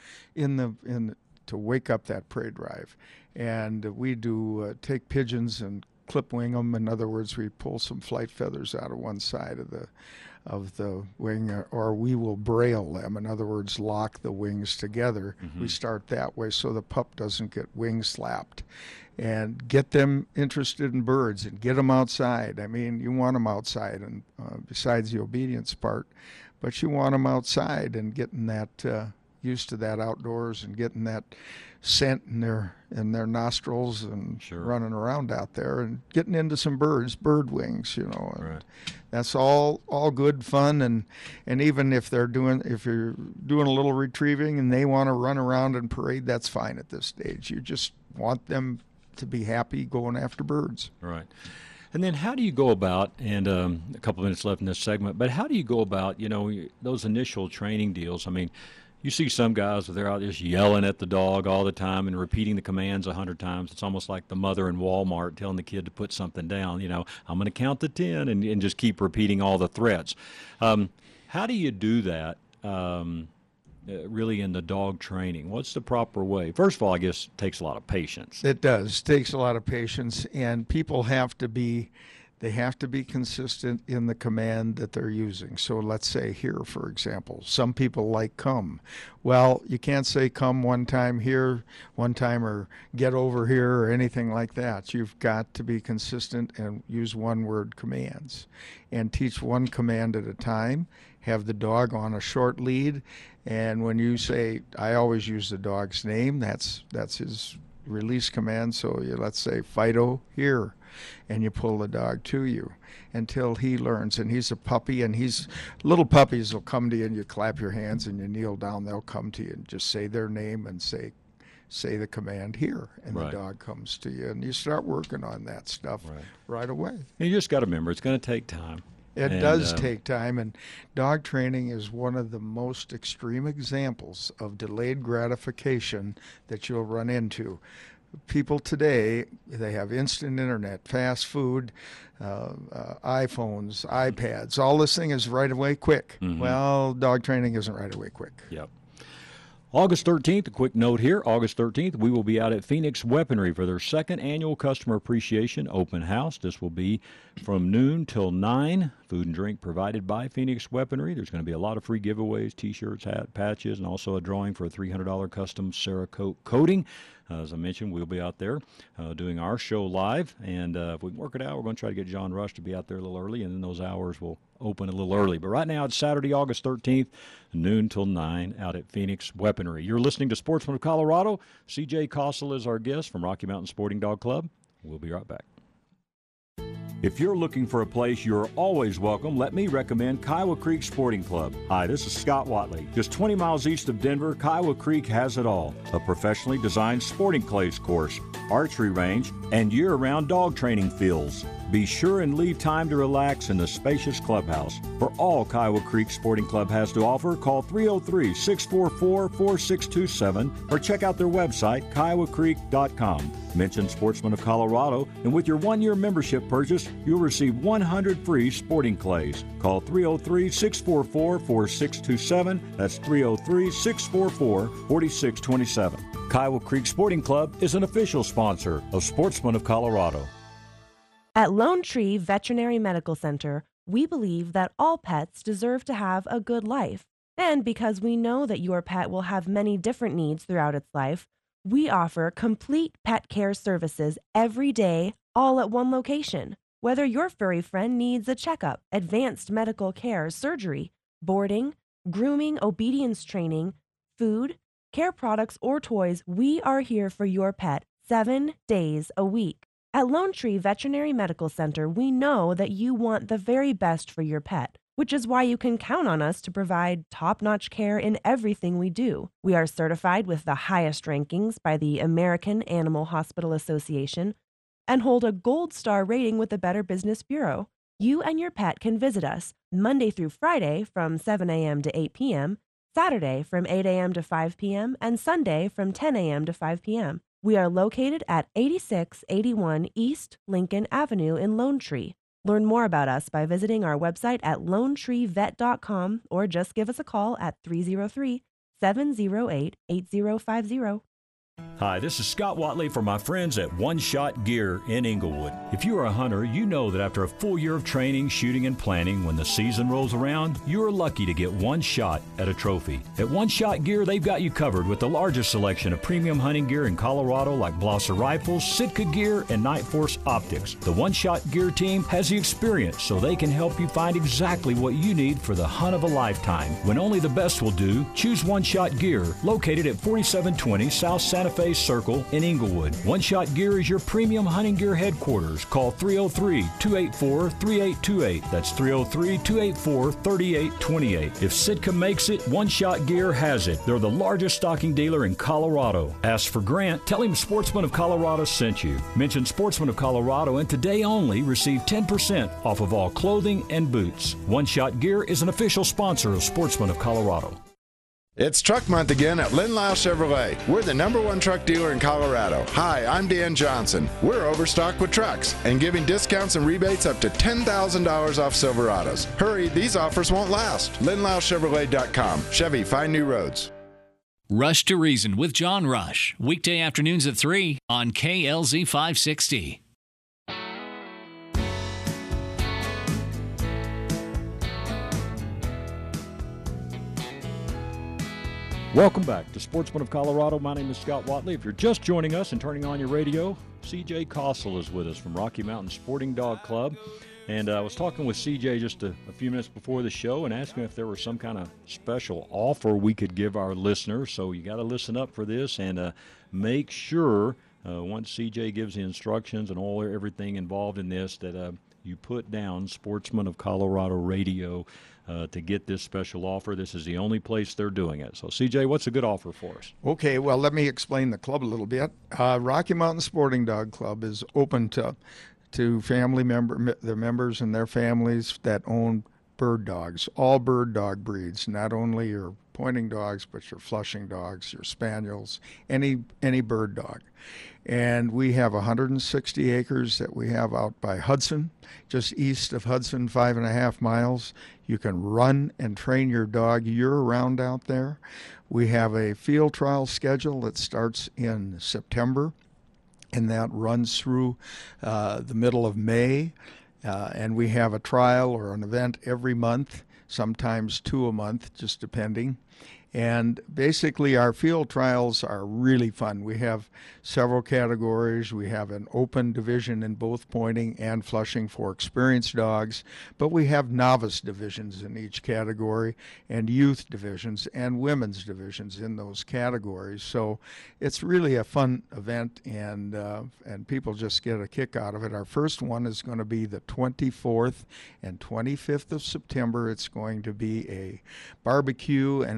to wake up that prey drive. And we do take pigeons and clip wing them. In other words, we pull some flight feathers out of one side of the wing, or we will braille them. In other words, lock the wings together. We start that way so the pup doesn't get wing slapped, and get them interested in birds and get them outside. I mean, you want them outside, and besides the obedience part, but you want them outside and getting that used to that outdoors and getting that scent in their nostrils and running around out there and getting into some bird wings, and that's all good fun. And even if you're doing a little retrieving and they want to run around and parade, that's fine at this stage. You just want them to be happy going after birds. Right. And then how do you go about, and a couple minutes left in this segment, but how do you go about, those initial training deals? I mean, you see some guys, they're out just yelling at the dog all the time and repeating the commands 100 times. It's almost like the mother in Walmart telling the kid to put something down. I'm going to count to 10 and just keep repeating all the threats. How do you do that really in the dog training? What's the proper way? First of all, I guess it takes a lot of patience. It does. It takes a lot of patience, and people have to be consistent in the command that they're using. So let's say here, for example, some people like come. Well, you can't say come one time here, one time, or get over here, or anything like that. You've got to be consistent and use one-word commands and teach one command at a time. Have the dog on a short lead, and when you say, I always use the dog's name, that's his release command. So let's say Fido here, and you pull the dog to you until he learns. And he's a puppy, and little puppies will come to you, and you clap your hands and you kneel down. They'll come to you and just say their name and say the command here, and the dog comes to you, and you start working on that stuff right away. And you just got to remember, it's going to take time. It does take time, and dog training is one of the most extreme examples of delayed gratification that you'll run into. People today, they have instant internet, fast food, iPhones, iPads. All this thing is right away quick. Well, dog training isn't right away quick. Yep. August 13th, a quick note here, August 13th, we will be out at Phoenix Weaponry for their second annual Customer Appreciation Open House. This will be from noon till 9, food and drink provided by Phoenix Weaponry. There's going to be a lot of free giveaways, T-shirts, hat, patches, and also a drawing for a $300 custom Cerakote coating. As I mentioned, we'll be out there doing our show live, and if we can work it out, we're going to try to get John Rush to be out there a little early, and then those hours will open a little early. But right now, it's Saturday, August 13th, noon till 9, out at Phoenix Weaponry. You're listening to Sportsman of Colorado. C.J. Kossel is our guest from Rocky Mountain Sporting Dog Club. We'll be right back. If you're looking for a place you're always welcome, let me recommend Kiowa Creek Sporting Club. Hi, this is Scott Watley. Just 20 miles east of Denver, Kiowa Creek has it all. A professionally designed sporting clays course, archery range, and year-round dog training fields. Be sure and leave time to relax in the spacious clubhouse. For all Kiowa Creek Sporting Club has to offer, call 303-644-4627 or check out their website, kiowacreek.com. Mention Sportsman of Colorado, and with your one-year membership purchase, you'll receive 100 free sporting clays. Call 303-644-4627. That's 303-644-4627. Kiowa Creek Sporting Club is an official sponsor of Sportsman of Colorado. At Lone Tree Veterinary Medical Center, we believe that all pets deserve to have a good life. And because we know that your pet will have many different needs throughout its life, we offer complete pet care services every day, all at one location. Whether your furry friend needs a checkup, advanced medical care, surgery, boarding, grooming, obedience training, food, care products, or toys, we are here for your pet 7 days a week. At Lone Tree Veterinary Medical Center, we know that you want the very best for your pet, which is why you can count on us to provide top-notch care in everything we do. We are certified with the highest rankings by the American Animal Hospital Association and hold a gold star rating with the Better Business Bureau. You and your pet can visit us Monday through Friday from 7 a.m. to 8 p.m., Saturday from 8 a.m. to 5 p.m., and Sunday from 10 a.m. to 5 p.m. We are located at 8681 East Lincoln Avenue in Lone Tree. Learn more about us by visiting our website at lonetreevet.com or just give us a call at 303-708-8050. Hi, this is Scott Watley for my friends at One Shot Gear in Inglewood. If you are a hunter, you know that after a full year of training, shooting, and planning, when the season rolls around, you are lucky to get one shot at a trophy. At One Shot Gear, they've got you covered with the largest selection of premium hunting gear in Colorado like Blosser Rifles, Sitka Gear, and Night Force Optics. The One Shot Gear team has the experience so they can help you find exactly what you need for the hunt of a lifetime. When only the best will do, choose One Shot Gear, located at 4720 South Santa Fe Circle in Inglewood. One Shot Gear is your premium hunting gear headquarters. Call 303-284-3828. That's 303-284-3828. If Sitka makes it, One Shot Gear has it. They're the largest stocking dealer in Colorado. Ask for Grant. Tell him Sportsman of Colorado sent you. Mention Sportsman of Colorado and today only receive 10% off of all clothing and boots. One Shot Gear is an official sponsor of Sportsman of Colorado. It's Truck Month again at Lynn Lyle Chevrolet. We're the #1 truck dealer in Colorado. Hi, I'm Dan Johnson. We're overstocked with trucks and giving discounts and rebates up to $10,000 off Silverados. Hurry, these offers won't last. LynnLyleChevrolet.com. Chevy, find new roads. Rush to Reason with John Rush. Weekday afternoons at 3 on KLZ 560. Welcome back to Sportsman of Colorado. My name is Scott Watley. If you're just joining us and turning on your radio, CJ Kossel is with us from Rocky Mountain Sporting Dog Club. And I was talking with CJ just a few minutes before the show and asking if there was some kind of special offer we could give our listeners. So you got to listen up for this and make sure once CJ gives the instructions and all everything involved in this that you put down Sportsman of Colorado Radio to get this special offer. This is the only place they're doing it. So, CJ, what's a good offer for us? Okay, well, let me explain the club a little bit. Rocky Mountain Sporting Dog Club is open to family the members and their families that own bird dogs, all bird dog breeds, not only your pointing dogs, but your flushing dogs, your spaniels, any bird dog. And we have 160 acres that we have out by Hudson, just east of Hudson, 5.5 miles. You can run and train your dog year-round out there. We have a field trial schedule that starts in September, and that runs through the middle of May. And we have a trial or an event every month, sometimes 2 a month, just depending. And basically our field trials are really fun. We have several categories. We have an open division in both pointing and flushing for experienced dogs, but we have novice divisions in each category and youth divisions and women's divisions in those categories. So it's really a fun event, and people just get a kick out of it. Our first one is going to be the 24th and 25th of September. It's going to be a barbecue, and it's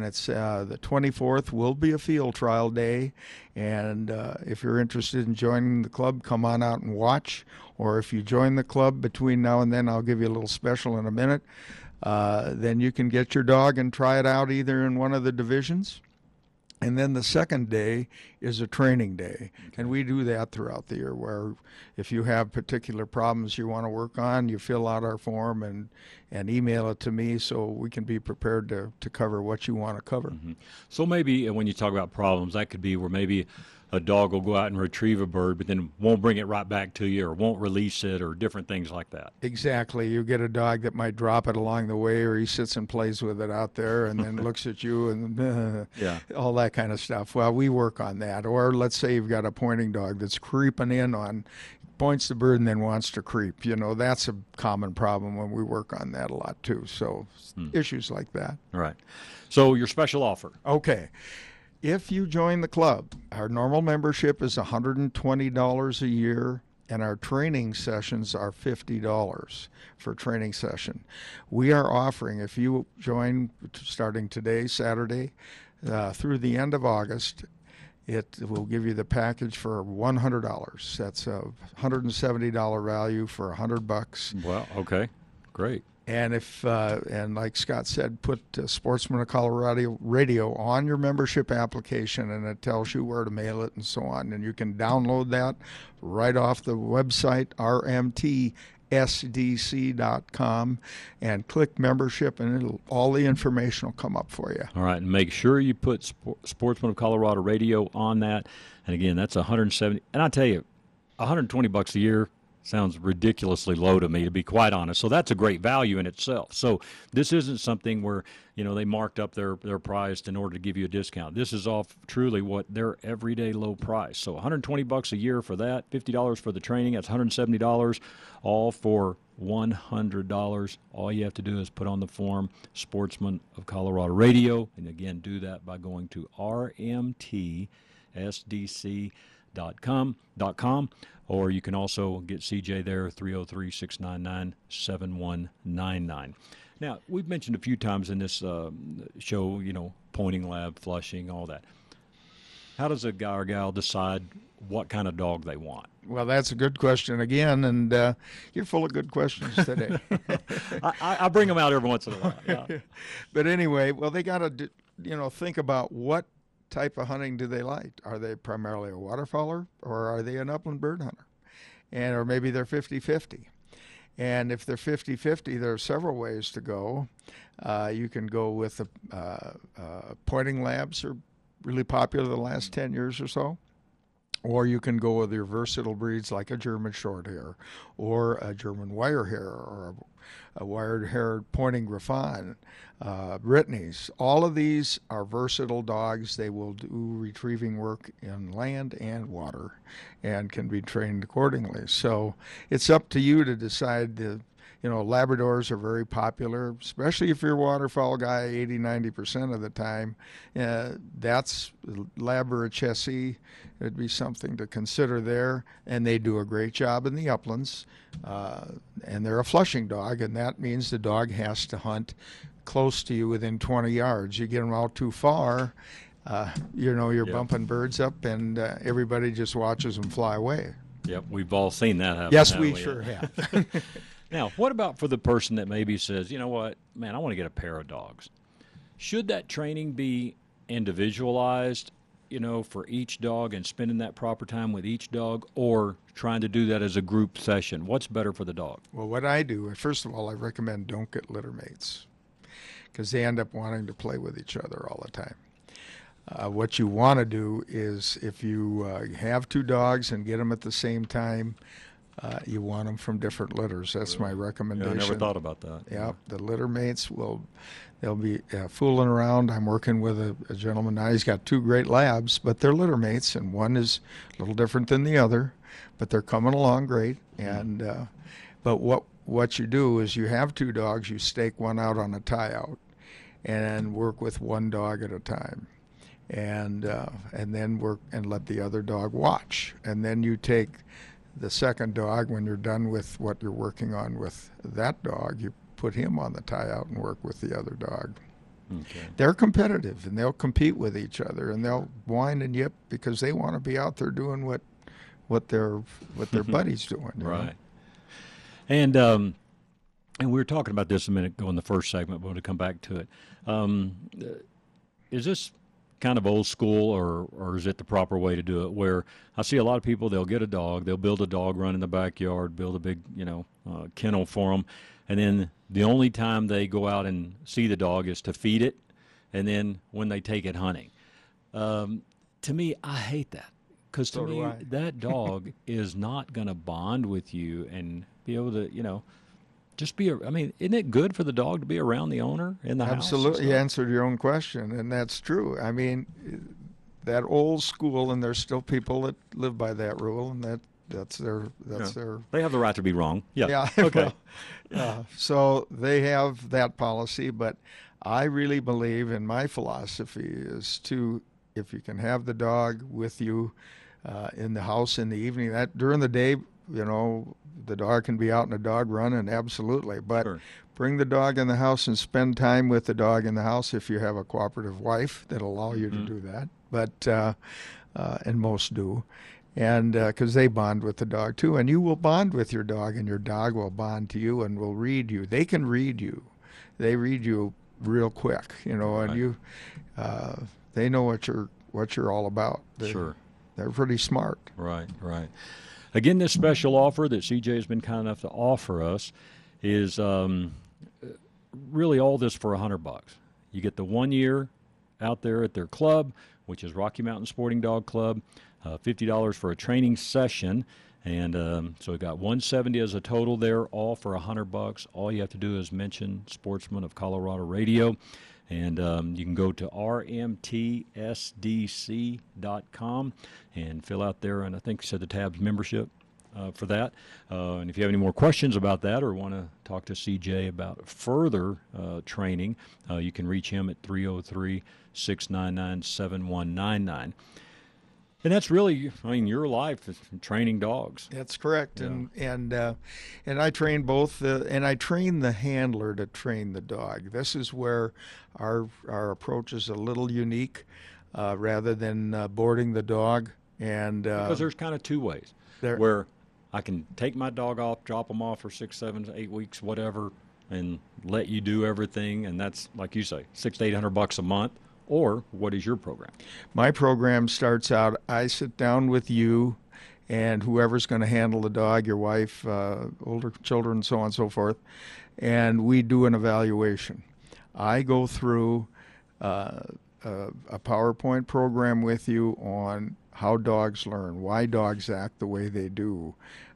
the 24th will be a field trial day, and if you're interested in joining the club, come on out and watch. Or if you join the club between now and then, I'll give you a little special in a minute. Then you can get your dog and try it out either in one of the divisions. And then the second day is a training day. And we do that throughout the year, where if you have particular problems you want to work on, you fill out our form and email it to me so we can be prepared to cover what you want to cover. Mm-hmm. So maybe when you talk about problems, that could be where maybe a dog will go out and retrieve a bird, but then won't bring it right back to you or won't release it or different things like that. Exactly. You get a dog that might drop it along the way, or he sits and plays with it out there and then looks at you and all that kind of stuff. Well, we work on that. Or let's say you've got a pointing dog that's creeping in on, points the bird and then wants to creep. That's a common problem when we work on that a lot too. So issues like that. All right. So your special offer. Okay. If you join the club, our normal membership is $120 a year, and our training sessions are $50 for training session. We are offering, if you join starting today, Saturday, through the end of August, it will give you the package for $100. That's a $170 value for $100. Well, okay, great. And and like Scott said, put Sportsman of Colorado Radio on your membership application, and it tells you where to mail it and so on. And you can download that right off the website, rmtsdc.com, and click membership, and all the information will come up for you. All right, and make sure you put Sportsman of Colorado Radio on that. And again, that's $170. And I tell you, $120 a year sounds ridiculously low to me, to be quite honest. So that's a great value in itself. So this isn't something where, they marked up their price in order to give you a discount. This is off truly what their everyday low price. So $120 a year for that, $50 for the training, that's $170, all for $100. All you have to do is put on the form Sportsman of Colorado Radio, and again, do that by going to rmtsdc.com. Or you can also get CJ there, 303-699-7199. Now, we've mentioned a few times in this show, pointing lab, flushing, all that. How does a guy or gal decide what kind of dog they want? Well, that's a good question again, and you're full of good questions today. I bring them out every once in a while. Yeah. But anyway, well, they got to, think about what type of hunting do they like? Are they primarily a waterfowler, or are they an upland bird hunter? Or maybe they're 50-50. And if they're 50-50, there are several ways to go. You can go with pointing labs are really popular the last 10 years or so. Or you can go with your versatile breeds like a German Shorthair, or a German Wirehair, or a wired-haired pointing Griffon, Brittany's. All of these are versatile dogs. They will do retrieving work in land and water and can be trained accordingly. So it's up to you to decide. Labradors are very popular, especially if you're a waterfowl guy 80-90% of the time. That's Lab or a Chessie. It'd be something to consider there. And they do a great job in the uplands. And they're a flushing dog, and that means the dog has to hunt close to you within 20 yards. You get them out too far, you're bumping birds up, and everybody just watches them fly away. Yep, we've all seen that happen. Yes, we sure have. Now, what about for the person that maybe says, I want to get a pair of dogs? Should that training be individualized, for each dog and spending that proper time with each dog, or trying to do that as a group session? What's better for the dog? Well, what I do, first of all, I recommend don't get litter mates, because they end up wanting to play with each other all the time. What you want to do is, if you have two dogs and get them at the same time, you want them from different litters. That's my recommendation. Yeah, I never thought about that. Yeah, the litter mates they'll be fooling around. I'm working with a gentleman now. He's got two great labs, but they're litter mates, and one is a little different than the other, but they're coming along great. And but what you do is, you have two dogs, you stake one out on a tie-out, and work with one dog at a time. And then work and let the other dog watch. And then you take the second dog, when you're done with what you're working on with that dog, you put him on the tie-out and work with the other dog. They're competitive, and they'll compete with each other, and they'll whine and yip because they want to be out there doing what their buddies doing. Right. And we were talking about this a minute ago in the first segment, but we'll come back to it. Is this kind of old school, or is it the proper way to do it? Where I see a lot of people, they'll get a dog, they'll build a dog run in the backyard, build a big, kennel for them, and then the only time they go out and see the dog is to feed it, and then when they take it hunting. To me, I hate that, because to me, that dog is not going to bond with you and be able to, just be. Isn't it good for the dog to be around the owner in the house? Absolutely, you answered your own question, and that's true. I mean, that old school, and there's still people that live by that rule, and that's their. They have the right to be wrong. Yeah. Yeah. Okay. So they have that policy, but I really believe, in my philosophy is to, if you can have the dog with you in the house in the evening, that during the day, the dog can be out in a dog run, and absolutely, but bring the dog in the house and spend time with the dog in the house if you have a cooperative wife that'll allow you to do that. But and most do, and because they bond with the dog too, and you will bond with your dog, and your dog will bond to you and will read you. They can read you. They read you real quick, and you they know what you're all about. They're pretty smart. Right. Again, this special offer that CJ has been kind enough to offer us is really all this for $100. You get the 1 year out there at their club, which is Rocky Mountain Sporting Dog Club, $50 for a training session, and so we got $170 as a total there, all for $100. All you have to do is mention Sportsman of Colorado Radio. And you can go to rmtsdc.com and fill out there, and I think you said the tab's membership for that. And if you have any more questions about that or want to talk to CJ about further training, you can reach him at 303-699-7199. And that's really, your life is training dogs. That's correct, and I train both, and I train the handler to train the dog. This is where our approach is a little unique, rather than boarding the dog. And because there's kind of two ways where I can take my dog off, drop them off for 6, 7, 8 weeks, whatever, and let you do everything, and that's, like you say, $600 to $800 a month. Or what is your program? My program starts out, I sit down with you and whoever's going to handle the dog, your wife, older children, so on and so forth, and we do an evaluation. I go through a PowerPoint program with you on how dogs learn, why dogs act the way they do,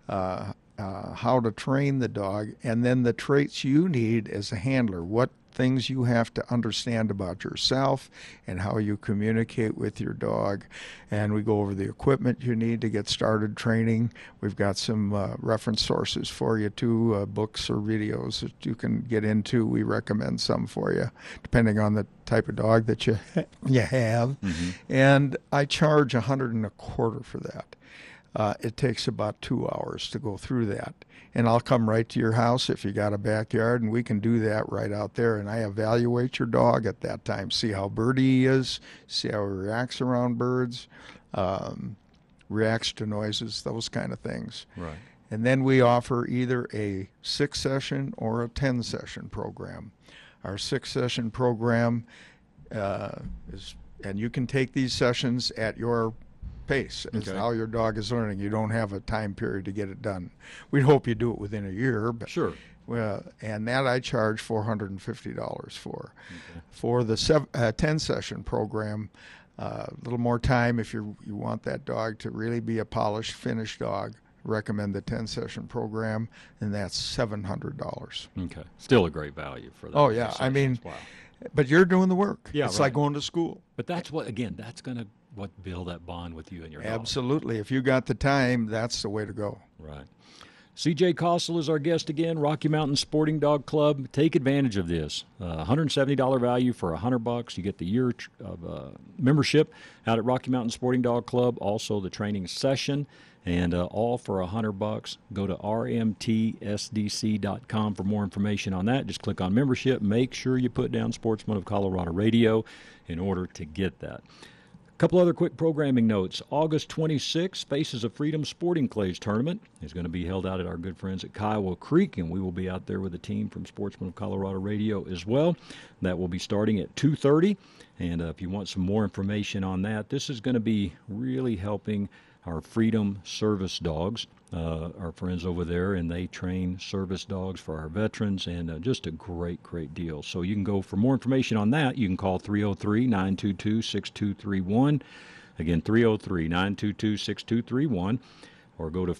how to train the dog, and then the traits you need as a handler, what things you have to understand about yourself and how you communicate with your dog. And we go over the equipment you need to get started training. We've got some reference sources for you too, books or videos that you can get into. We recommend some for you depending on the type of dog that you have. And I charge $125 for that. It takes about 2 hours to go through that. And I'll come right to your house if you got a backyard, and we can do that right out there. And I evaluate your dog at that time, see how birdy he is, see how he reacts around birds, reacts to noises, those kind of things. Right. And then we offer either a 6-session or a 10-session program. Our 6-session program is, and you can take these sessions at your pace. It's how your dog is learning. You don't have a time period to get it done. We'd hope you do it within a year. But, sure. And that I charge $450 for. For the 10-session program, a little more time if you want that dog to really be a polished, finished dog. Recommend the 10-session program, and that's $700. Okay. Still a great value for that. Oh, yeah. I mean, but you're doing the work. Yeah, it's like going to school. But that's what, again, that's going to build that bond with you and your dog. Absolutely. If you got the time, that's the way to go. Right. CJ Kossel is our guest again, Rocky Mountain Sporting Dog Club. Take advantage of this. $170 value for $100. You get the year of membership out at Rocky Mountain Sporting Dog Club, also the training session, and all for $100. Go to rmtsdc.com for more information on that. Just click on membership. Make sure you put down Sportsman of Colorado Radio in order to get that. Couple other quick programming notes. August 26th, Faces of Freedom Sporting Clays Tournament is going to be held out at our good friends at Kiowa Creek, and we will be out there with a team from Sportsman of Colorado Radio as well. That will be starting at 2:30, and if you want some more information on that, this is going to be really helping our Freedom Service Dogs, our friends over there, and they train service dogs for our veterans, and just a great, great deal. So you can go for more information on that. You can call 303-922-6231. Again, 303-922-6231, or go to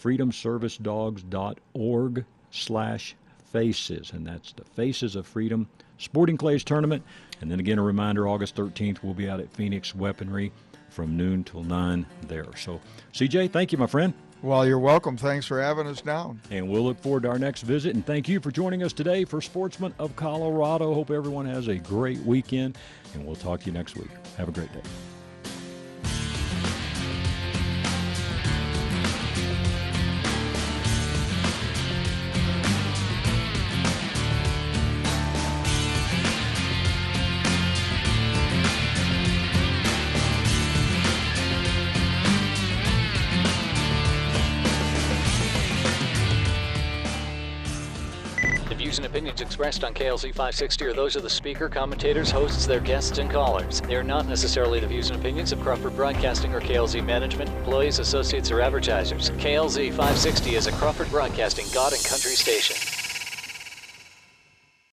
freedomservicedogs.org/faces, and that's the Faces of Freedom Sporting Clays Tournament. And then again, a reminder, August 13th, we'll be out at Phoenix Weaponry from noon till 9 there. So, CJ, thank you, my friend. Well, you're welcome. Thanks for having us down. And we'll look forward to our next visit. And thank you for joining us today for Sportsman of Colorado. Hope everyone has a great weekend, and we'll talk to you next week. Have a great day. And opinions expressed on KLZ 560 are those of the speaker, commentators, hosts, their guests, and callers. They are not necessarily the views and opinions of Crawford Broadcasting or KLZ management, employees, associates, or advertisers. KLZ 560 is a Crawford Broadcasting God and Country station.